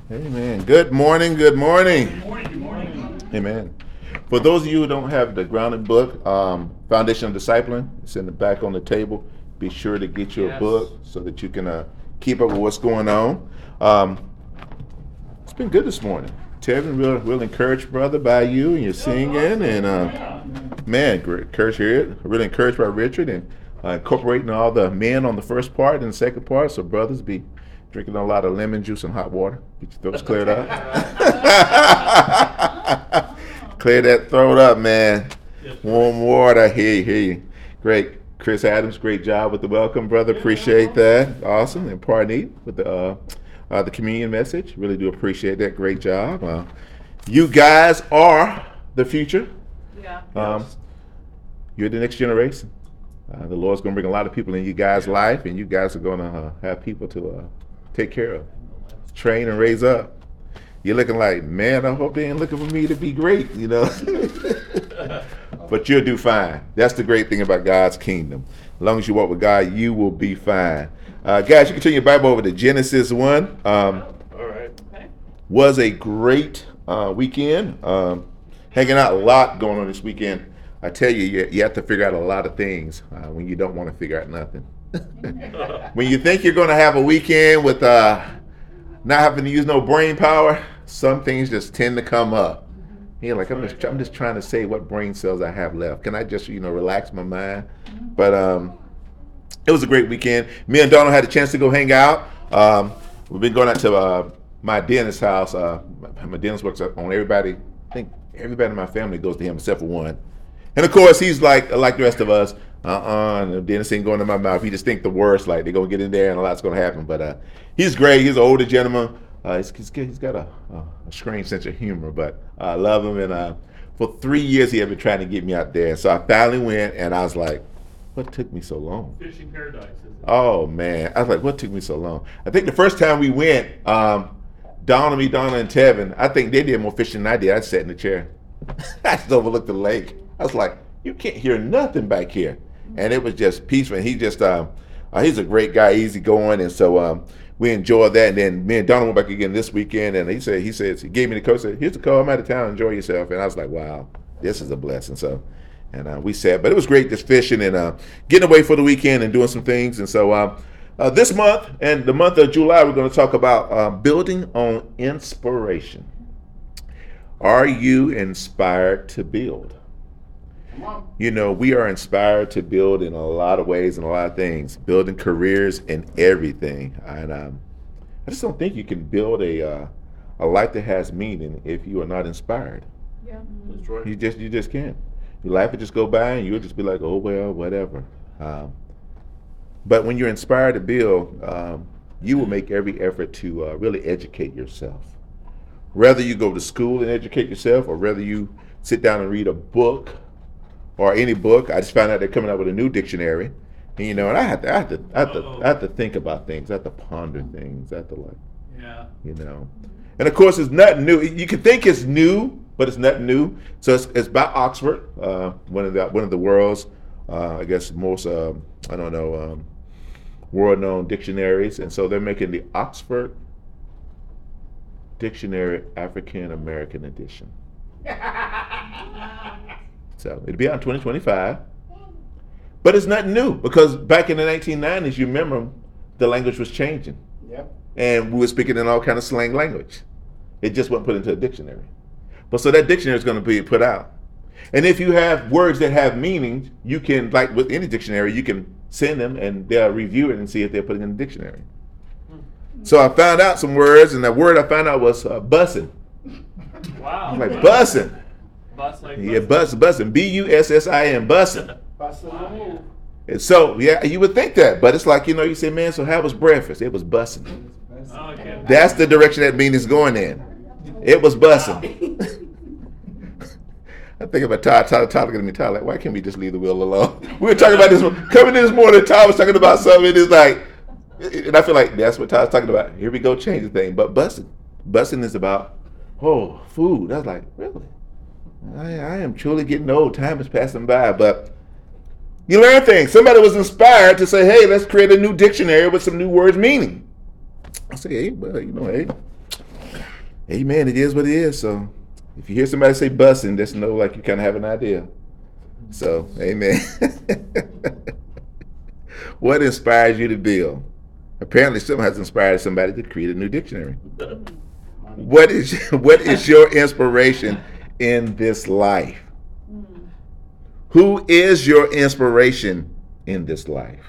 Amen. Good morning. Good morning. Good morning. Good morning. Amen. For those of you who don't have the grounded book, Foundation of Discipling, it's in the back on the table. Be sure to get you a Yes. book so that you can keep up with what's going on. It's been good this morning. Tevin, real encouraged, brother, by you and your singing. And man, great, encouraged to hear it. Really encouraged by Richard and incorporating all the men on the first part and the second part. So brothers, be drinking a lot of lemon juice and hot water. Get your throats cleared up. Clear that throat up, man. Warm water. Hear you. Great. Chris Adams, great job with the welcome, brother. Appreciate that. Awesome. And Parneet with the communion message. Really do appreciate that. Great job. You guys are the future. Yeah. You're the next generation. The Lord's going to bring a lot of people in you guys' life, and you guys are going to have people to take care of, train, and raise up. You're looking like, man, I hope they ain't looking for me to be great, you know. But you'll do fine. That's the great thing about God's kingdom. As long as you walk with God, you will be fine. Guys, you can turn your Bible over to Genesis 1. All right. Okay. Was a great weekend. Hanging out, a lot going on this weekend. I tell you, you have to figure out a lot of things when you don't want to figure out nothing. When you think you're going to have a weekend with not having to use no brain power, some things just tend to come up. You're like, I'm just trying to say what brain cells I have left. Can I just, relax my mind? But it was a great weekend. Me and Donald had a chance to go hang out. We've been going out to my dentist's house. My dentist works on everybody. I think everybody in my family goes to him except for one. And of course, he's like the rest of us. The dentist ain't going to my mouth. He just think the worst, like they're gonna get in there and a lot's gonna happen. But he's great. He's an older gentleman. He's got a strange sense of humor, but I love him. And for 3 years, he had been trying to get me out there. So I finally went, and I was like, "What took me so long?" Fishing paradise, isn't it? Oh man, I was like, "What took me so long?" I think the first time we went, Donna, and Tevin, I think they did more fishing than I did. I sat in the chair. I just overlooked the lake. I was like, "You can't hear nothing back here," and it was just peaceful. And he just, he's a great guy, easygoing, and so we enjoyed that. And then me and Donald went back again this weekend, and he gave me the code, said, "Here's the code. I'm out of town. Enjoy yourself." And I was like, "Wow, this is a blessing." So, and we sat, but it was great just fishing and getting away for the weekend and doing some things. And so this month and the month of July, we're going to talk about building on inspiration. Are you inspired to build? We are inspired to build in a lot of ways and a lot of things, building careers and everything. And I just don't think you can build a life that has meaning if you are not inspired. Yeah. That's right. You just can't. Your life would just go by and you'll just be like, oh well, whatever. But when you're inspired to build, you will make every effort to really educate yourself. Whether you go to school and educate yourself, or whether you sit down and read a book. Or any book. I just found out they're coming out with a new dictionary, and I have to think about things. I have to ponder things. I have to Yeah. And of course, it's nothing new. You can think it's new, but it's nothing new. So it's by Oxford, one of the world's, I guess most world-known dictionaries, and so they're making the Oxford Dictionary African American Edition. So it'll be out in 2025. But it's nothing new, because back in the 1990s, you remember, the language was changing. Yep. And we were speaking in all kind of slang language. It just wasn't put into a dictionary. But so that dictionary is going to be put out. And if you have words that have meaning, you can, like with any dictionary, you can send them and they'll review it and see if they're putting in the dictionary. So I found out some words, and the word I found out was bussin'. Wow. I'm like, bussin'. Bus like Yeah, bussin'. B-U-S-S-I-N, bussin'. Wow. And so, yeah, you would think that, but it's like, you say, man, so how was breakfast? It was bussin'. Oh, okay. That's the direction that meaning is going in. It was bussin'. I think about Todd looking at me, Todd, like, why can't we just leave the wheel alone? We were talking about this, coming in this morning, Todd was talking about something, and it's like, and I feel like that's what Todd's talking about. Here we go, change the thing. But bussin' is about, food. I was like, really? I am truly getting old. Time is passing by, but you learn things. Somebody was inspired to say, hey, let's create a new dictionary with some new words meaning. I say, hey, well, hey, Amen. It is what it is. So if you hear somebody say busing, just know like you kind of have an idea. So, amen. What inspires you to build? Apparently, something has inspired somebody to create a new dictionary. What is your inspiration in this life? Who is your inspiration in this life?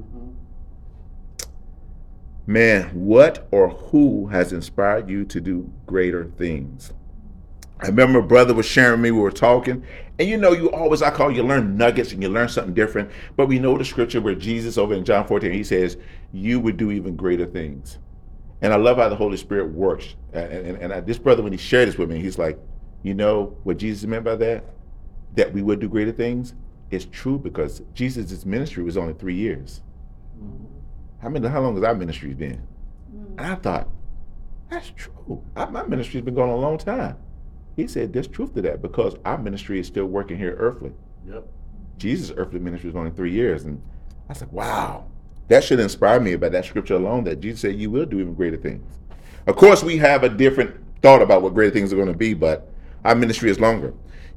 Man, what or who has inspired you to do greater things? I remember a brother was sharing me, we were talking, and you always, I call you learn nuggets and you learn something different, but we know the scripture where Jesus over in John 14, he says, you would do even greater things. And I love how the Holy Spirit works. This brother, when he shared this with me, he's like, you know what Jesus meant by that? That we would do greater things? It's true because Jesus' ministry was only 3 years. How long has our ministry been? And I thought, that's true. My ministry's been going on a long time. He said, there's truth to that because our ministry is still working here earthly. Yep. Jesus' earthly ministry was only 3 years. And I was like, wow, that should inspire me about that scripture alone that Jesus said you will do even greater things. Of course, we have a different thought about what greater things are going to be, but our ministry is longer.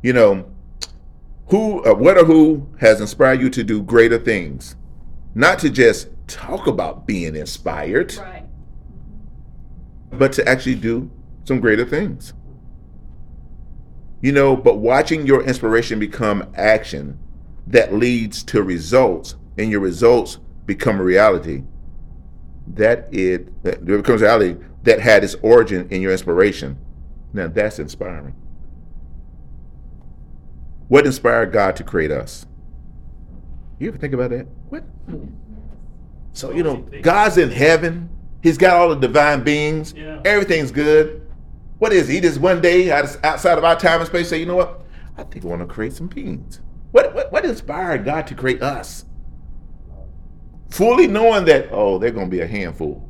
Who has inspired you to do greater things? Not to just talk about being inspired, Right. but to actually do some greater things. But watching your inspiration become action that leads to results, and your results become a reality, that becomes a reality that had its origin in your inspiration. Now that's inspiring. What inspired God to create us? You ever think about that? What? So, God's in heaven. He's got all the divine beings. Yeah. Everything's good. What is he? Just one day outside of our time and space say, you know what? I think I want to create some beings. What inspired God to create us? Fully knowing that, they're going to be a handful.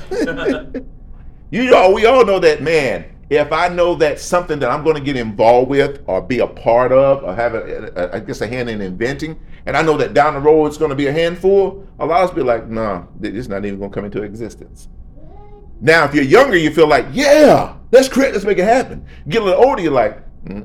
We all know that, man, if I know that something that I'm going to get involved with or be a part of or have a hand in inventing, and I know that down the road it's going to be a handful, a lot of us be like, nah, it's not even going to come into existence. Now, if you're younger, you feel like, yeah, let's make it happen. Get a little older, you're like,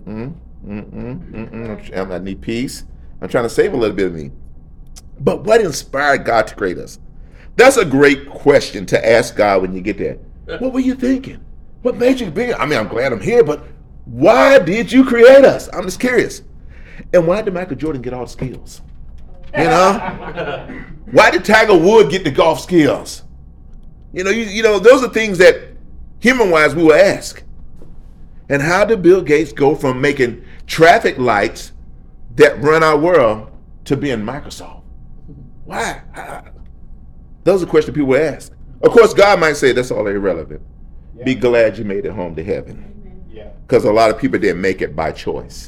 I need peace. I'm trying to save a little bit of me. But what inspired God to create us? That's a great question to ask God when you get there. What were you thinking? What made you big? I mean, I'm glad I'm here, but why did you create us? I'm just curious. And why did Michael Jordan get all the skills? Why did Tiger Woods get the golf skills? Those are things that human-wise we will ask. And how did Bill Gates go from making traffic lights that run our world to being Microsoft? Why? Those are questions people ask. Of course, God might say that's all irrelevant. Yeah. Be glad you made it home to heaven. Yeah. Because a lot of people didn't make it by choice.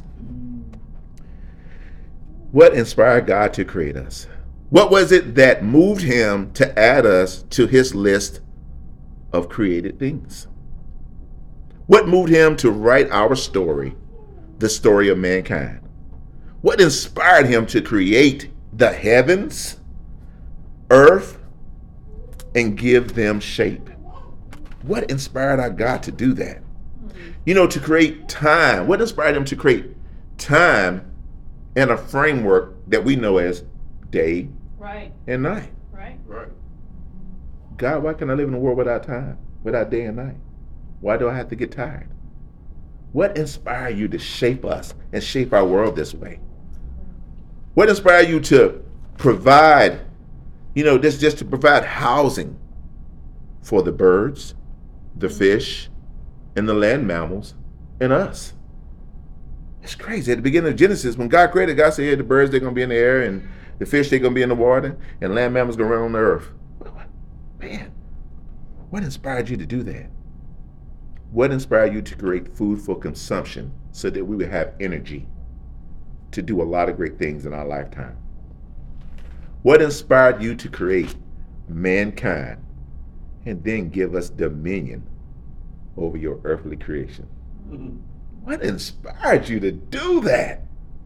What inspired God to create us? What was it that moved him to add us to his list of created things? What moved him to write our story, the story of mankind? What inspired him to create the heavens, earth, and give them shape? What inspired our God to do that? To create time. What inspired him to create time and a framework that we know as day and night? Right. God, why can I live in a world without time, without day and night? Why do I have to get tired? What inspired you to shape us and shape our world this way? What inspired you to provide, just to provide housing for the birds, the fish, and the land mammals, and us? It's crazy. At the beginning of Genesis, when God created, God said, hey, the birds, they're going to be in the air, and the fish, they're going to be in the water, and land mammals going to run on the earth. Man, what inspired you to do that? What inspired you to create food for consumption so that we would have energy to do a lot of great things in our lifetime? What inspired you to create mankind and then give us dominion over your earthly creation? Mm-hmm. What inspired you to do that?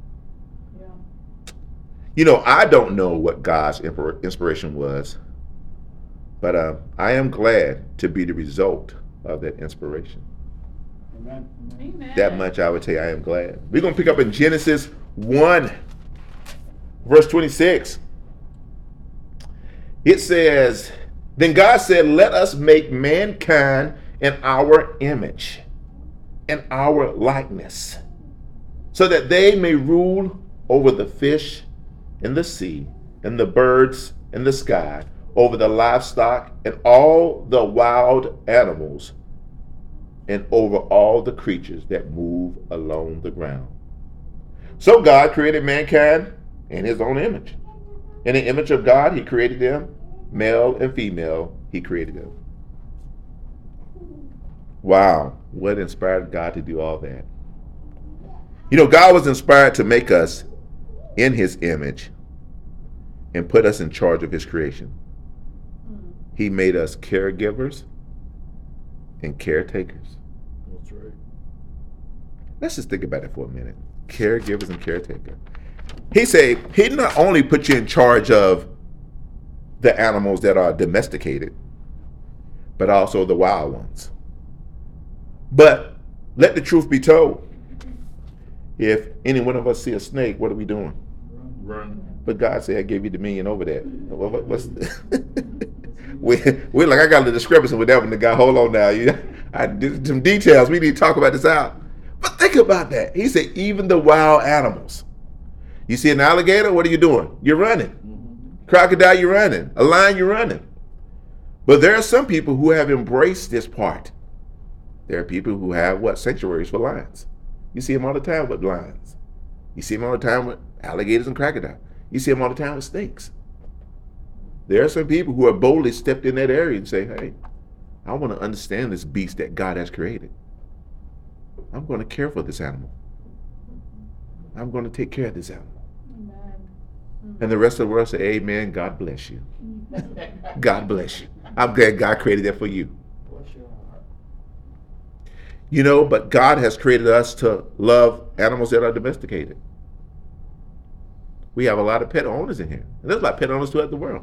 Yeah. I don't know what God's inspiration was, but I am glad to be the result of that inspiration. Amen. That much I would tell you I am glad. We're going to pick up in Genesis 1, verse 26. It says, then God said, let us make mankind in our image, in our likeness, so that they may rule over the fish in the sea, and the birds in the sky, over the livestock and all the wild animals, and over all the creatures that move along the ground. So God created mankind in his own image. In the image of God, he created them, male and female, he created them. Wow, what inspired God to do all that? You know, God was inspired to make us in his image and put us in charge of his creation. He made us caregivers and caretakers. That's right. Let's just think about it for a minute. Caregivers and caretakers. He said he not only put you in charge of the animals that are domesticated, but also the wild ones. But let the truth be told. If any one of us see a snake, what are we doing? Run. But God said, I gave you dominion over that. What's we're like, I got a discrepancy with that one. The guy, hold on now. I did some details. We need to talk about this out. But think about that. He said, even the wild animals. You see an alligator, what are you doing? You're running. Crocodile, you're running. A lion, you're running. But there are some people who have embraced this part. There are people who have sanctuaries for lions. You see them all the time with lions. You see them all the time with alligators and crocodiles. You see them all the time with snakes. There are some people who have boldly stepped in that area and say, hey, I want to understand this beast that God has created. I'm going to care for this animal. I'm going to take care of this animal. And the rest of the world say, amen, God bless you. God bless you. I'm glad God created that for you. You know, but God has created us to love animals that are domesticated. We have a lot of pet owners in here. And there's a lot of pet owners throughout the world.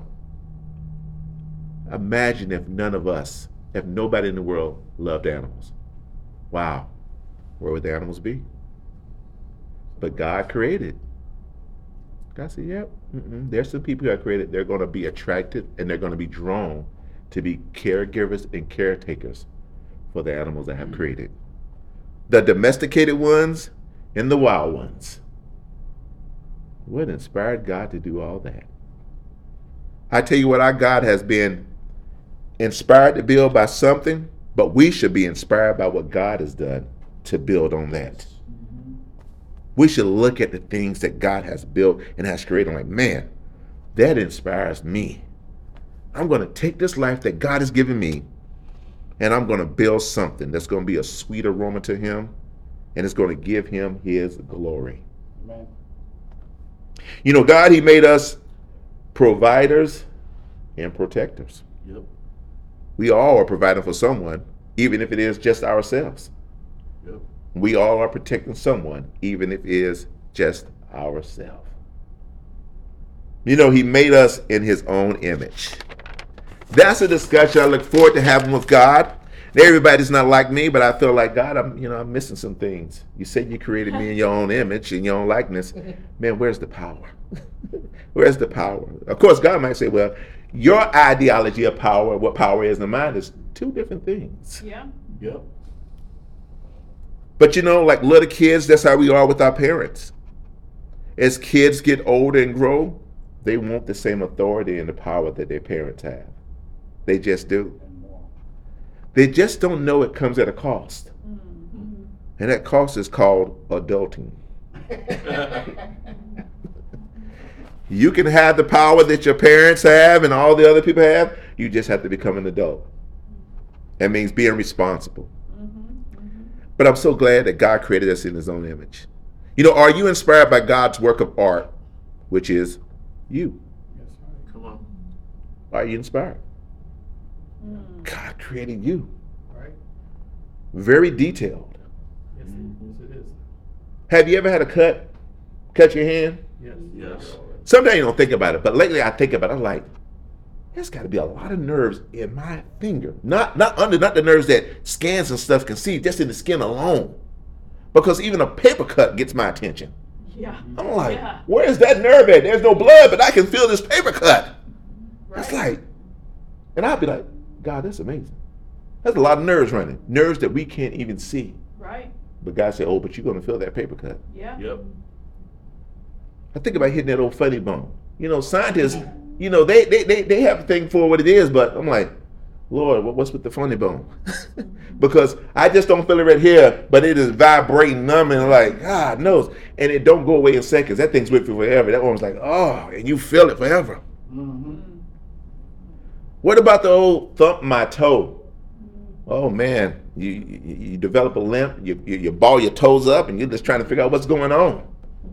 Imagine if nobody in the world loved animals. Wow. Where would the animals be? But God created. God said, yep, there's some people who are created. They're going to be attracted and they're going to be drawn to be caregivers and caretakers for the animals I have created. The domesticated ones and the wild ones. What inspired God to do all that? I tell you what, our God has been inspired to build by something, but we should be inspired by what God has done to build on that. We should look at the things that God has built and has created. I'm like, man, that inspires me. I'm going to take this life that God has given me and I'm going to build something that's going to be a sweet aroma to him and it's going to give him his glory. Amen. You know, God, he made us providers and protectors. Yep. We all are providing for someone, even if it is just ourselves. Yep. We all are protecting someone, even if it is just ourselves. You know, he made us in his own image. That's a discussion I look forward to having with God. Everybody's not like me, but I feel like, God, I'm missing some things. You said you created me in your own image, in your own likeness. Man, where's the power? Where's the power? Of course, God might say, well, your ideology of power, what power is in mine, is two different things. Yeah. Yep. But you know, like little kids, that's how we are with our parents. As kids get older and grow, they want the same authority and the power that their parents have. They just do. They just don't know it comes at a cost. Mm-hmm. And that cost is called adulting. You can have the power that your parents have and all the other people have. You just have to become an adult. That means being responsible. But I'm so glad that God created us in his own image. You know, are you inspired by God's work of art, which is you? Yes. Come on. Are you inspired? God created you. Right. Very detailed. Yes, it is. Have you ever had a cut your hand? Yes. Yes. Sometimes you don't think about it, but lately I think about it. I'm like, there's got to be a lot of nerves in my finger. Not the nerves that scans and stuff can see, just in the skin alone. Because even a paper cut gets my attention. Yeah. I'm like, Yeah. where's that nerve at? There's no blood, but I can feel this paper cut. It's like, and I'd be like, God, that's amazing. That's a lot of nerves running. Nerves that we can't even see. Right. But God said, oh, but you're going to feel that paper cut. Yeah. Yep. I think about hitting that old funny bone. You know, scientists, you know, they have a thing for what it is, but I'm like, Lord, what's with the funny bone? Because I just don't feel it right here, but it is vibrating, numbing, like, God knows. And it don't go away in seconds. That thing's with you forever. That one's like, oh, and you feel it forever. What about the old thump my toe? Oh, man, you develop a limp, you ball your toes up, and you're just trying to figure out what's going on.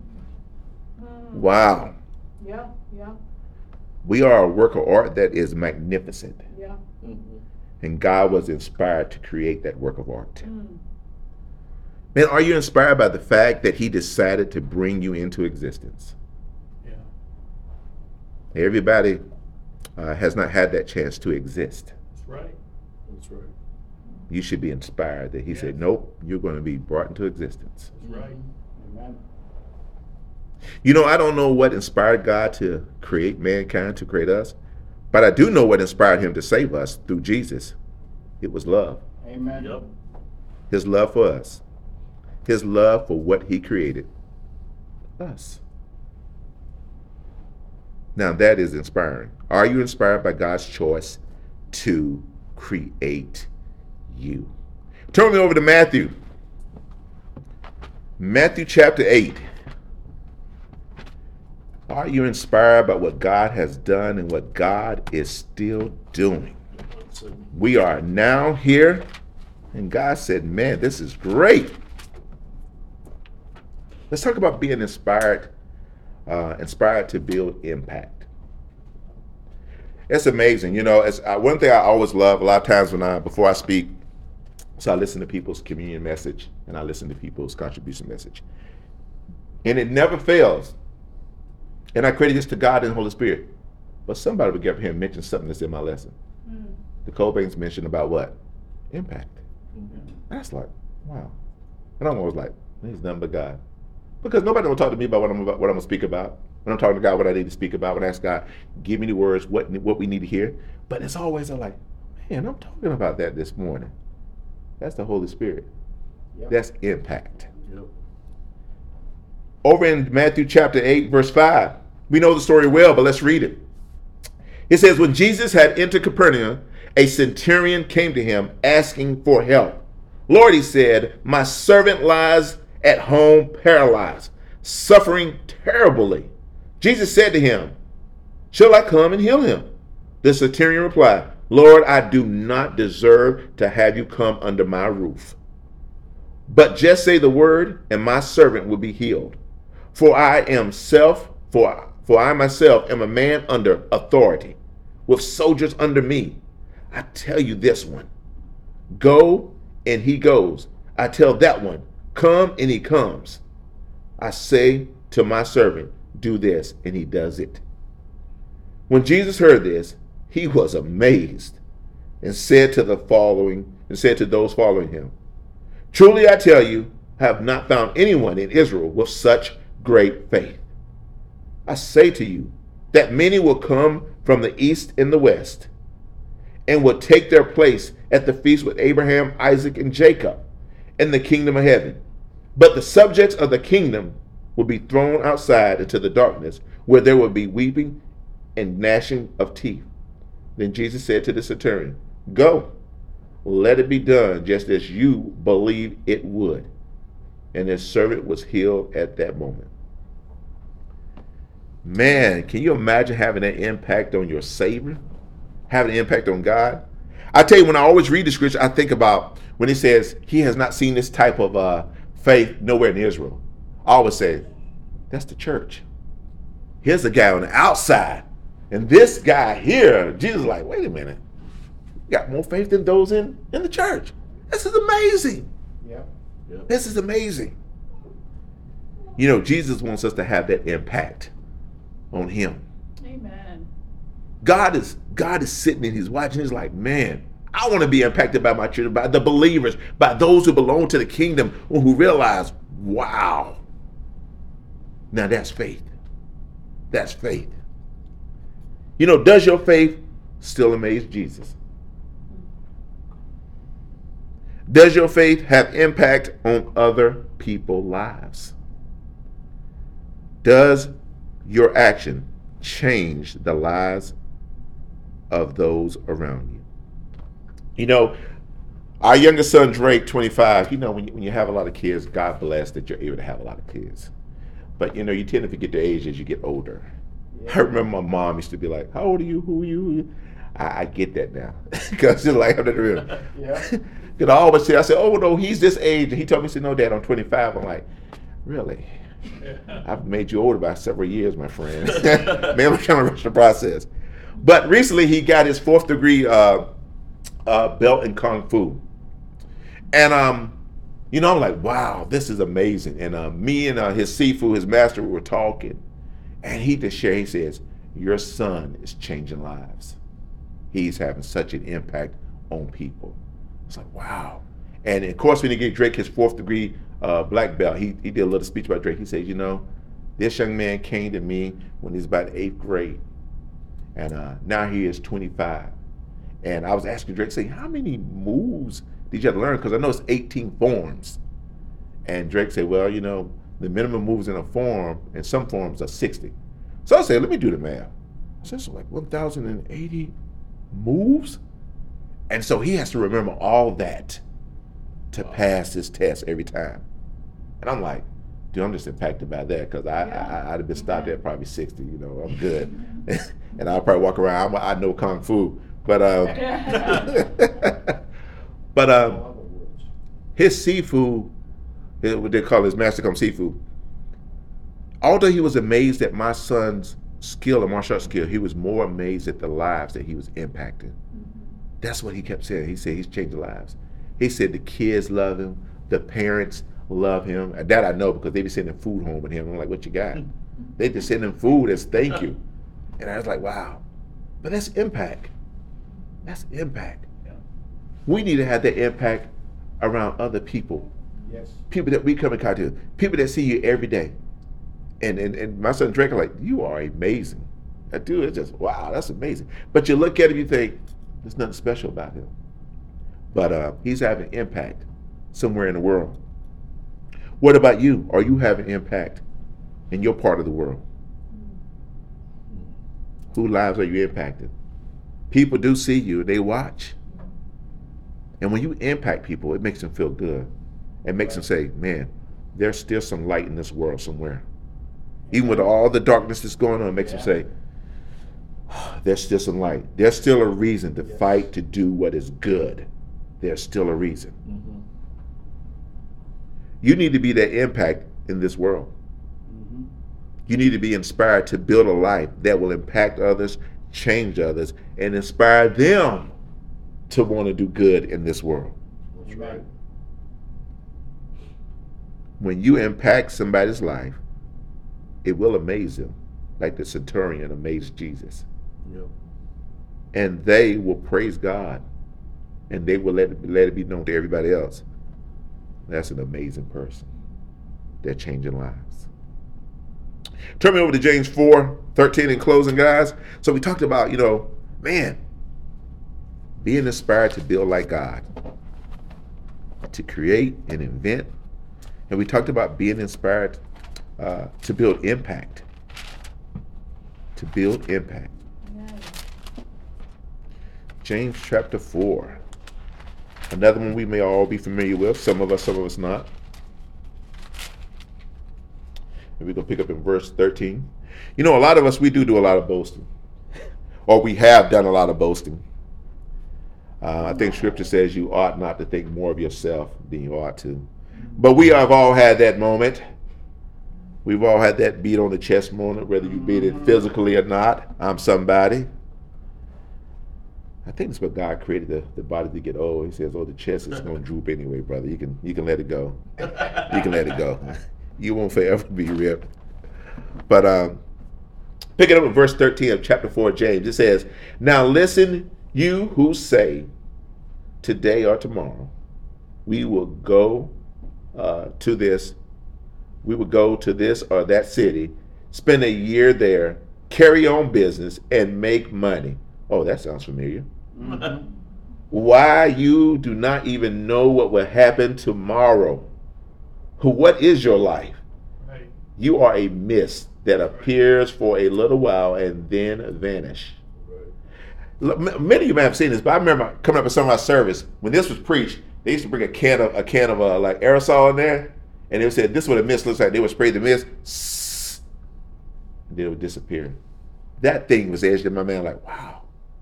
Wow. Yeah. Yeah. We are a work of art that is magnificent. Yeah. And God was inspired to create that work of art. Man, are you inspired by the fact that he decided to bring you into existence? Yeah. Everybody has not had that chance to exist. That's right. That's right. You should be inspired that he said, nope, you're going to be brought into existence. That's right. Amen. You know, I don't know what inspired God to create mankind, to create us, but I do know what inspired him to save us through Jesus. It was love. Amen. Yep. His love for us. His love for what he created. Us. Now that is inspiring. Are you inspired by God's choice to create you? Turn me over to Matthew. Matthew chapter 8. Are you inspired by what God has done and what God is still doing? We are now here, and God said, man, this is great. Let's talk about being inspired to build impact. It's amazing. You know, it's one thing I always love a lot of times before I speak, so I listen to people's communion message and I listen to people's contribution message. And it never fails. And I credit this to God and the Holy Spirit. But somebody would get up here and mention something that's in my lesson. The Cobains mentioned about what? Impact. And that's like, wow. And I'm always like, he's nothing but God. Because nobody will talk to me about what I'm going to speak about. When I'm talking to God, what I need to speak about, when I ask God, give me the words, what we need to hear. But it's always like, man, I'm talking about that this morning. That's the Holy Spirit. Yep. That's impact. Yep. Over in Matthew chapter 8, verse 5, we know the story well, but let's read it. It says, when Jesus had entered Capernaum, a centurion came to him asking for help. Lord, he said, my servant lies at home paralyzed, suffering terribly. Jesus said to him, shall I come and heal him? The centurion replied, Lord, I do not deserve to have you come under my roof. But just say the word, and my servant will be healed. For I myself am a man under authority, with soldiers under me. I tell you this one, go, and he goes. I tell that one, come, and he comes. I say to my servant, do this, and he does it. When Jesus heard this, he was amazed and said to those following him, truly I tell you, I have not found anyone in Israel with such great faith. I say to you that many will come from the east and the west and will take their place at the feast with Abraham, Isaac, and Jacob in the kingdom of heaven. But the subjects of the kingdom will be thrown outside into the darkness, where there will be weeping and gnashing of teeth. Then Jesus said to the centurion, go, let it be done just as you believe it would. And his servant was healed at that moment. Man, can you imagine having an impact on your Savior? Having an impact on God? I tell you, when I always read the scripture, I think about when he says he has not seen this type of faith nowhere in Israel. I always say, that's the church. Here's a guy on the outside. And this guy here, Jesus is like, wait a minute. You got more faith than those in the church. This is amazing. Yep. Yep. This is amazing. You know, Jesus wants us to have that impact on him. Amen. God is sitting and he's watching. He's like, man, I want to be impacted by my children, by the believers, by those who belong to the kingdom, who realize, wow. Now that's faith. That's faith. You know, does your faith still amaze Jesus? Does your faith have impact on other people's lives? Does your action change the lives of those around you? You know, our youngest son, Drake, 25, you know, when you have a lot of kids, God bless that you're able to have a lot of kids. But, you know, you tend to forget the age as you get older. I remember my mom used to be like, how old are you? Who are you? I get that now. Because it's like, I'm not real. Yeah. Because I always say, I said, oh, no, he's this age. And he told me, he said, no, Dad, I'm 25. I'm like, really? I've made you older by several years, my friend. Man, I'm trying to rush the process. But recently, he got his 4th degree belt in Kung Fu. And, you know, I'm like, wow, this is amazing. And me and his Sifu, his master, we were talking. And he just shared, he says, your son is changing lives. He's having such an impact on people. It's like, wow. And of course, when he gave Drake his 4th degree black belt, he did a little speech about Drake. He said, you know, this young man came to me when he was about 8th grade. And now he is 25. And I was asking Drake, saying, how many moves did you have to learn? Because I know it's 18 forms. And Drake said, well, you know, the minimum moves in a form, and some forms are 60. So I said, let me do the math. I said, so like 1,080 moves? And so he has to remember all that to pass this test every time. And I'm like, dude, I'm just impacted by that, because I'd have been stopped at probably 60, you know, I'm good. And I'll probably walk around, I know Kung Fu. But his Sifu, what they call his master come Sifu, although he was amazed at my son's skill and martial arts skill, he was more amazed at the lives that he was impacting. That's what he kept saying. He said he's changing lives. He said the kids love him, the parents love him. And that I know, because they be sending food home with him. I'm like, what you got? They just send him food as thank you. And I was like, wow. But that's impact. That's impact. We need to have that impact around other people. Yes. People that we come in contact with. People that see you every day. And my son Drake, like, you are amazing. That dude is just, wow, that's amazing. But you look at him, you think, there's nothing special about him. But he's having impact somewhere in the world. What about you? Are you having impact in your part of the world? Whose lives are you impacting? People do see you, they watch. And when you impact people, it makes them feel good. It makes them say, man, there's still some light in this world somewhere. Even with all the darkness that's going on, it makes them say, there's still some light. There's still a reason to fight to do what is good. There's still a reason. Mm-hmm. You need to be that impact in this world. Mm-hmm. You need to be inspired to build a life that will impact others, change others, and inspire them to want to do good in this world. That's right. When you impact somebody's life, it will amaze them, like the centurion amazed Jesus. Yep. And they will praise God, and they will let it be known to everybody else. That's an amazing person. They're changing lives. Turn me over to James 4:13 in closing, guys. So we talked about, man, being inspired to build like God, to create and invent. And we talked about being inspired to build impact. To build impact. James chapter 4. Another one we may all be familiar with. Some of us not. And we're going to pick up in verse 13. A lot of us, we do a lot of boasting. Or we have done a lot of boasting. I think scripture says you ought not to think more of yourself than you ought to. But we have all had that moment. We've all had that beat on the chest moment, whether you beat it physically or not. I'm somebody. I think that's what God created the body to get old. He says, the chest is going to droop anyway, brother. You can let it go. You can let it go. You won't forever be ripped. But Picking up at verse 13 of chapter 4 of James, it says, "Now listen, you who say, today or tomorrow, we will go to this, we will go to this or that city, spend a year there, carry on business, and make money." Oh, that sounds familiar. "Why, you do not even know what will happen tomorrow. What is your life? Right. You are a mist that appears for a little while and then vanish." Right. Many of you may have seen this, but I remember coming up at some of our service when this was preached. They used to bring a can of like aerosol in there, and they would say, "This is what a mist looks like." They would spray the mist, and then it would disappear. That thing was edged in my mind, like, wow.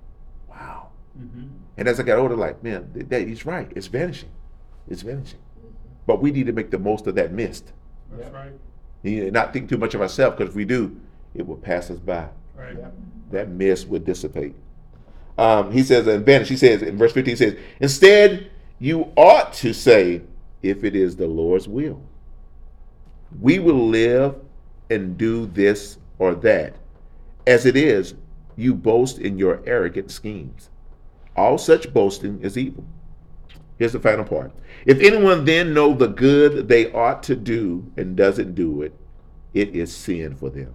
Mm-hmm. And as I got older, like, man, he's right. It's vanishing. It's vanishing. But we need to make the most of that mist. That's Yep. right. You need to not think too much of ourselves, because if we do, it will pass us by. Right. Yep. That mist would dissipate. He says, and vanish. He says in verse 15, he says, "Instead, you ought to say, if it is the Lord's will, we will live and do this or that. As it is, you boast in your arrogant schemes. All such boasting is evil." Here's the final part. "If anyone then know the good they ought to do and doesn't do it, it is sin for them."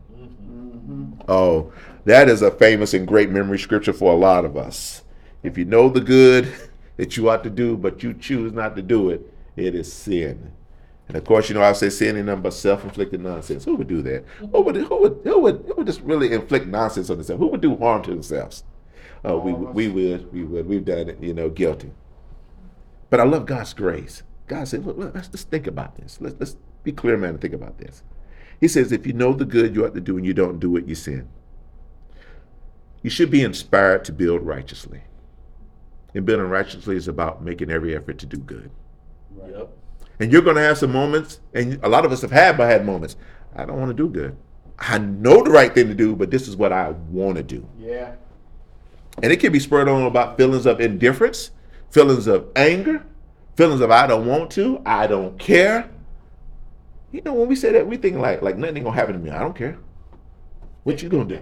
Oh, that is a famous and great memory scripture for a lot of us. If you know the good that you ought to do, but you choose not to do it, it is sin. And of course, I say sin ain't nothing but self-inflicted nonsense. Who would do that? Who would just really inflict nonsense on themselves? Who would do harm to themselves? We would. We've done it, guilty. But I love God's grace. God said, look, let's think about this. Let's be clear, man, and think about this. He says, if you know the good you ought to do and you don't do it, you sin. You should be inspired to build righteously. And building righteously is about making every effort to do good. Right. Yep. And you're going to have some moments, and a lot of us have had moments. I don't want to do good. I know the right thing to do, but this is what I want to do. Yeah. And it can be spurred on about feelings of indifference, feelings of anger, feelings of I don't want to, I don't care. When we say that, we think like nothing ain't gonna happen to me. I don't care. What you gonna do?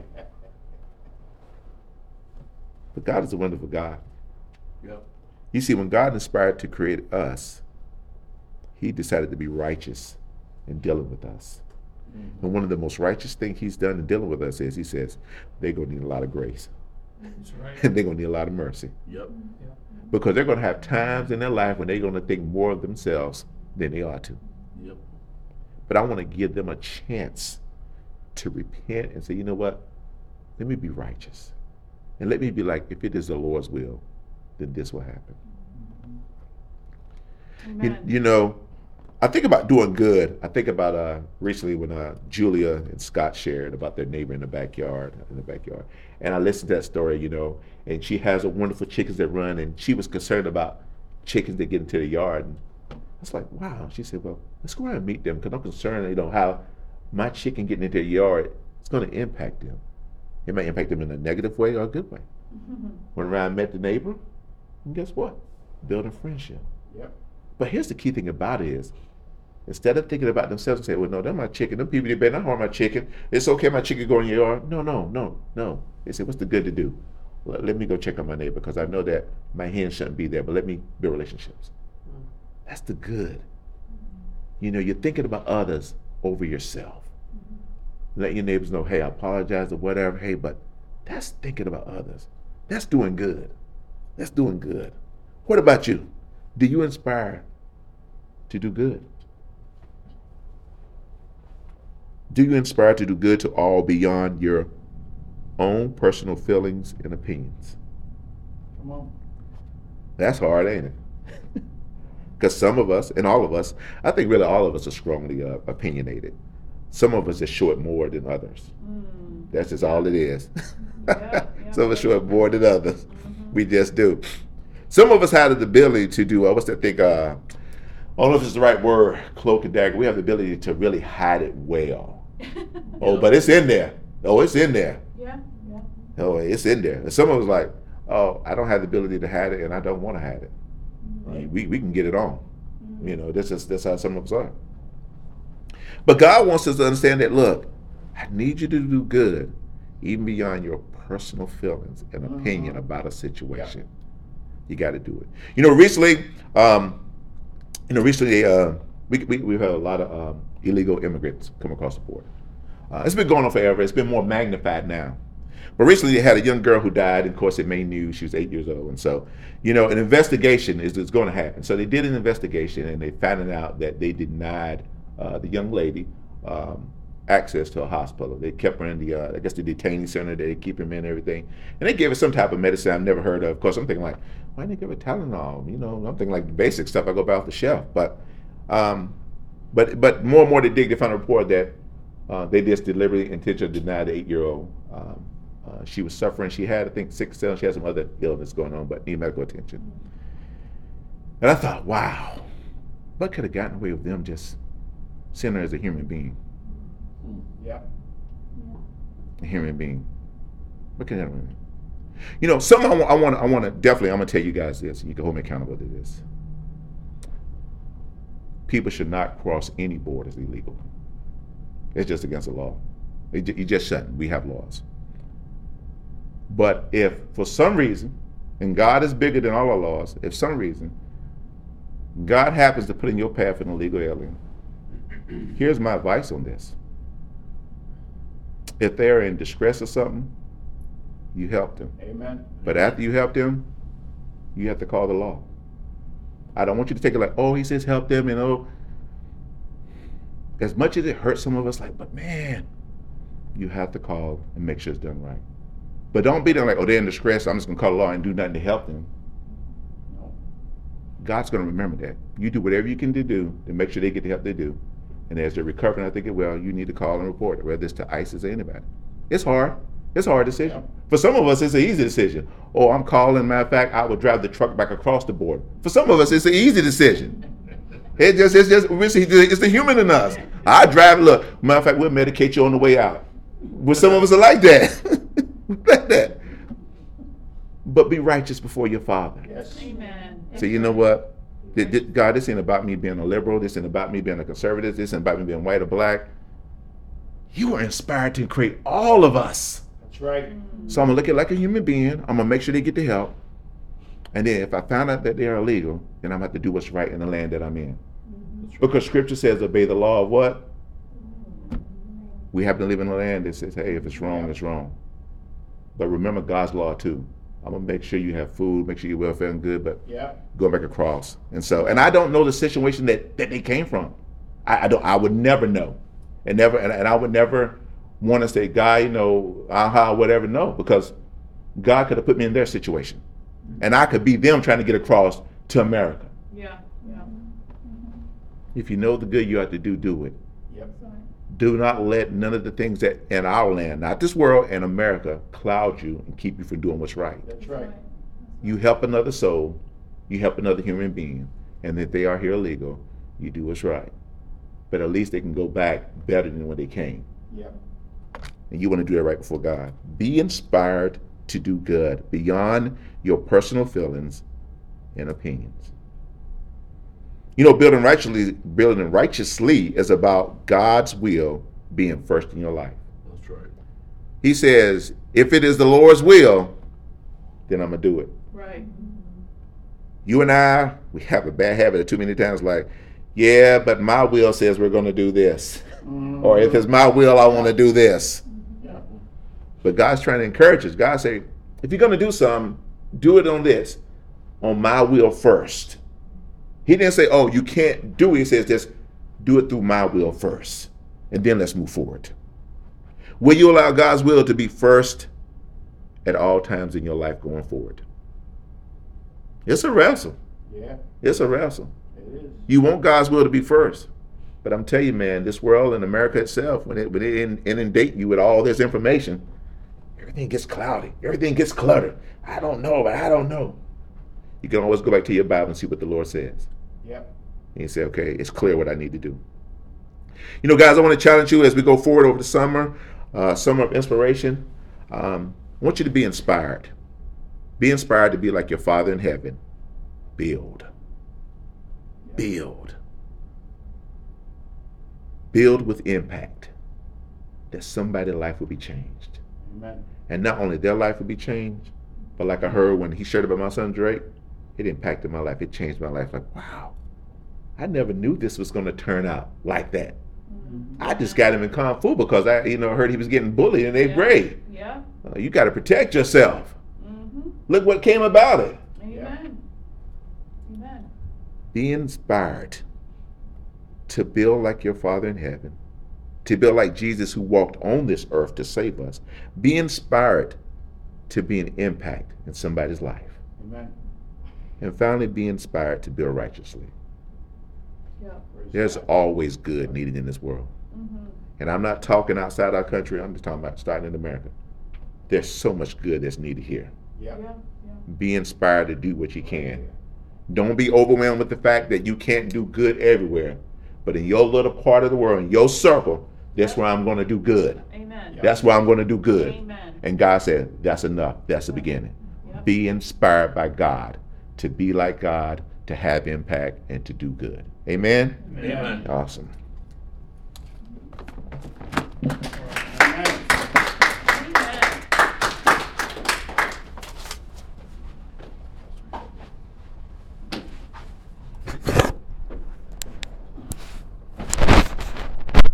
But God is a wonderful God. Yep. You see, when God inspired to create us, he decided to be righteous in dealing with us. And one of the most righteous things he's done in dealing with us is he says, they're going to need a lot of grace. That's right. And they're going to need a lot of mercy. Yep. Because they're going to have times in their life when they're going to think more of themselves than they ought to. Yep. But I want to give them a chance to repent and say, you know what? Let me be righteous. And let me be like, if it is the Lord's will, then this will happen. Amen. I think about doing good. I think about recently when Julia and Scott shared about their neighbor in the backyard. And I listened to that story, and she has a wonderful chickens that run, and she was concerned about chickens that get into the yard. And I was like, wow. She said, well, let's go around and meet them, because I'm concerned, how my chicken getting into their yard, it's going to impact them. It may impact them in a negative way or a good way. Went around and met the neighbor, and guess what? Build a friendship. Yep. But here's the key thing about it is, instead of thinking about themselves and saying, well, no, they're my chicken. Them people, they better not harm my chicken. It's okay my chicken go in your yard. No. They said, what's the good to do? Well, let me go check on my neighbor, because I know that my hen shouldn't be there, but let me build relationships. That's the good. You're thinking about others over yourself. Let your neighbors know, hey, I apologize or whatever. Hey, but that's thinking about others. That's doing good. That's doing good. What about you? Do you inspire to do good? Do you inspire to do good to all beyond your own personal feelings and opinions? Come on. That's hard, ain't it? Because some of us, and all of us, I think really all of us are strongly opinionated. Some of us are short more than others. That's just all it is. Yeah. Some of us short more than others. We just do. Some of us have the ability to do, I don't know if it's the right word, cloak and dagger. We have the ability to really hide it well. Oh, but it's in there. Oh, it's in there. Yeah. Oh, it's in there. And some of us like, oh, I don't have the ability to hide it, and I don't want to hide it. Right. We can get it on. That's how some of us are. But God wants us to understand that, look, I need you to do good. even beyond your personal feelings and opinion about a situation. You got to do it. Recently, we've had a lot of illegal immigrants come across the border. It's been going on forever. It's been more magnified now. But recently, they had a young girl who died. And of course, it made news. She was 8 years old. And so, an investigation is going to happen. So they did an investigation, and they found out that they denied the young lady access to a hospital. They kept her in the, I guess, the detainee center. They keep her in and everything. And they gave her some type of medicine I've never heard of. Of course, I'm thinking like, why didn't they give her Tylenol? I'm thinking like the basic stuff I go buy off the shelf. But more and more they dig, they found a report that they just deliberately intentionally denied the 8-year-old. She was suffering. She had, I think, sickle cell. She had some other illness going on, but needed medical attention. And I thought, wow, what could have gotten away with them just seeing her as a human being? Yeah. A human being. What could have gotten away? Something I want to definitely, I'm going to tell you guys this. You can hold me accountable to this. People should not cross any borders illegally. It's just against the law. You just shouldn't. We have laws. But if for some reason, and God is bigger than all our laws, if some reason God happens to put in your path an illegal alien, here's my advice on this. If they're in distress or something, you help them. Amen. But after you help them, you have to call the law. I don't want you to take it like, oh, he says help them, As much as it hurts some of us, but man, you have to call and make sure it's done right. But don't be there like, oh, they're in distress, I'm just going to call the law and do nothing to help them. No. God's going to remember that. You do whatever you can do to make sure they get the help they do. And as they're recovering, I think you need to call and report it, whether it's to ISIS or anybody. It's hard. It's a hard decision. Yeah. For some of us, it's an easy decision. Oh, I'm calling. Matter of fact, I would drive the truck back across the border. For some of us, it's an easy decision. It's the human in us. I drive. Look, matter of fact, we'll medicate you on the way out. But some of us are like that. Like that. But be righteous before your Father. Yes. Amen. So you know what? God, this ain't about me being a liberal. This ain't about me being a conservative. This ain't about me being white or black. You are inspired to create all of us. That's right. So I'm going to look at it like a human being. I'm going to make sure they get the help. And then if I find out that they are illegal, then I'm going to have to do what's right in the land that I'm in. Because Scripture says obey the law of what? We happen to live in a land that says, hey, if it's wrong, it's wrong. But remember God's law too. I'm going to make sure you have food, make sure you're welfare and good, but go back across. And I don't know the situation that they came from. I would never know. And I would never want to say, God, whatever. No, because God could have put me in their situation. And I could be them trying to get across to America. Yeah. If you know the good you have to do it. Yep. Do not let none of the things that in our land, not this world, and America, cloud you and keep you from doing what's right. That's right. You help another soul, you help another human being, and if they are here illegal, you do what's right. But at least they can go back better than when they came. Yep. And you want to do that right before God. Be inspired to do good beyond your personal feelings and opinions. Building righteously is about God's will being first in your life. That's right. He says, if it is the Lord's will, then I'm going to do it. Right. You and I, we have a bad habit of too many times like, yeah, but my will says we're going to do this. Mm-hmm. Or if it's my will, I want to do this. Yeah. But God's trying to encourage us. God say, if you're going to do something, do it on my will first. He didn't say, oh, you can't do it. He says, just do it through my will first. And then let's move forward. Will you allow God's will to be first at all times in your life going forward? It's a wrestle. Yeah, It's a wrestle. it is. You want God's will to be first. But I'm telling you, man, this world and America itself, when it inundate you with all this information, everything gets cloudy. Everything gets cluttered. I don't know, but I don't know. You can always go back to your Bible and see what the Lord says. Yep. And you say, okay, it's clear what I need to do. Guys, I want to challenge you as we go forward over the summer of inspiration. I want you to be inspired. Be inspired to be like your Father in heaven. Build. Build. Build with impact. That somebody's life will be changed. Amen. And not only their life would be changed, but like I heard when he shared about my son Drake, it impacted my life. It changed my life. Like, wow, I never knew this was going to turn out like that. I just got him in Kung Fu because I, heard he was getting bullied in 8th grade. Yeah. You got to protect yourself. Mm-hmm. Look what came about it. Amen. Amen. Be inspired to build like your Father in heaven, to build like Jesus who walked on this earth to save us. Be inspired to be an impact in somebody's life. Amen. And finally, be inspired to build righteously. Yeah. Praise There's God. always good needed in this world. Mm-hmm. And I'm not talking outside our country, I'm just talking about starting in America. There's so much good that's needed here. Yeah. Yeah. Yeah. Be inspired to do what you can. Don't be overwhelmed with the fact that you can't do good everywhere. But in your little part of the world, in your circle, that's where I'm going to do good. Amen. That's where I'm going to do good. Amen. And God said, that's enough. That's the beginning. Yep. Be inspired by God to be like God, to have impact, and to do good. Amen? Amen. Awesome.